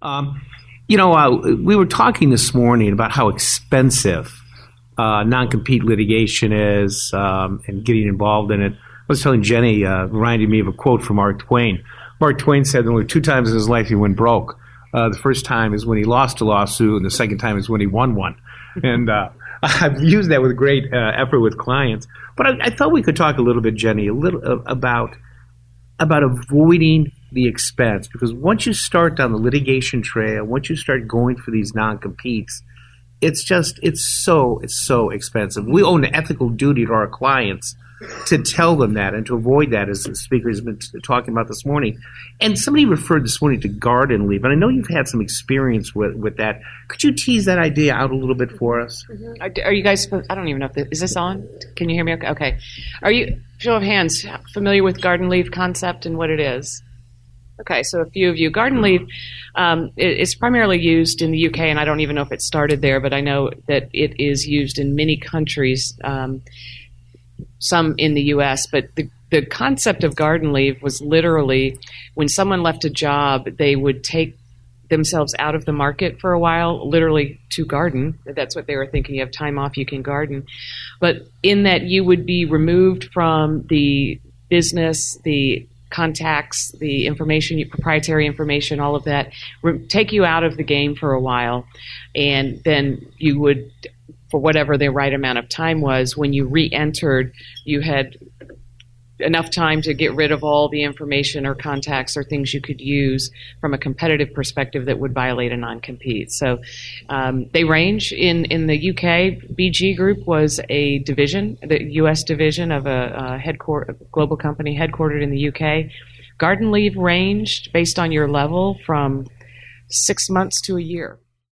Um, we were talking this morning about how expensive non-compete litigation is and getting involved in it. I was telling Jenny, reminding me of a quote from Mark Twain. Mark Twain said there were two times in his life he went broke. The first time is when he lost a lawsuit, and the second time is when he won one. And I've used that with great effort with clients. But I thought we could talk a little bit, Jenny, about avoiding the expense, because once you start down the litigation trail, once you start going for these non-competes, it's so expensive. We owe an ethical duty to our clients to tell them that and to avoid that, as the speaker has been talking about this morning. And somebody referred this morning to garden leave, and I know you've had some experience with that. Could you tease that idea out a little bit for us? Mm-hmm. Are you guys, I don't even know is this on? Can you hear me? Okay. Are you, show of hands, familiar with garden leave concept and what it is? Okay, so a few of you. Garden leave is primarily used in the UK, and I don't even know if it started there, but I know that it is used in many countries, some in the US. But the concept of garden leave was literally when someone left a job, they would take themselves out of the market for a while, literally to garden. That's what they were thinking. You have time off, you can garden. But in that you would be removed from the business, the contacts, the information, proprietary information, all of that, take you out of the game for a while. And then you would, for whatever the right amount of time was, when you re-entered, you had enough time to get rid of all the information or contacts or things you could use from a competitive perspective that would violate a non-compete. So they range. In the UK, BG Group was a division, the US division of a global company headquartered in the UK. Garden leave ranged, based on your level, from 6 months to a year.